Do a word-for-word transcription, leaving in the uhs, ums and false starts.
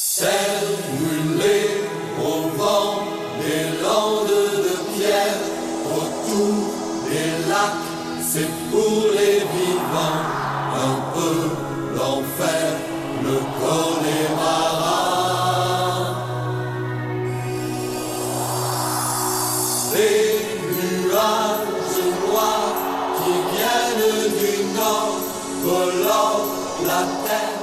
Terre brûlée au vent, des landes de pierre, autour des lacs, c'est pour les vivants, un peu l'enfer, le corps des marins. Les nuages noirs qui viennent du nord, colorent la terre.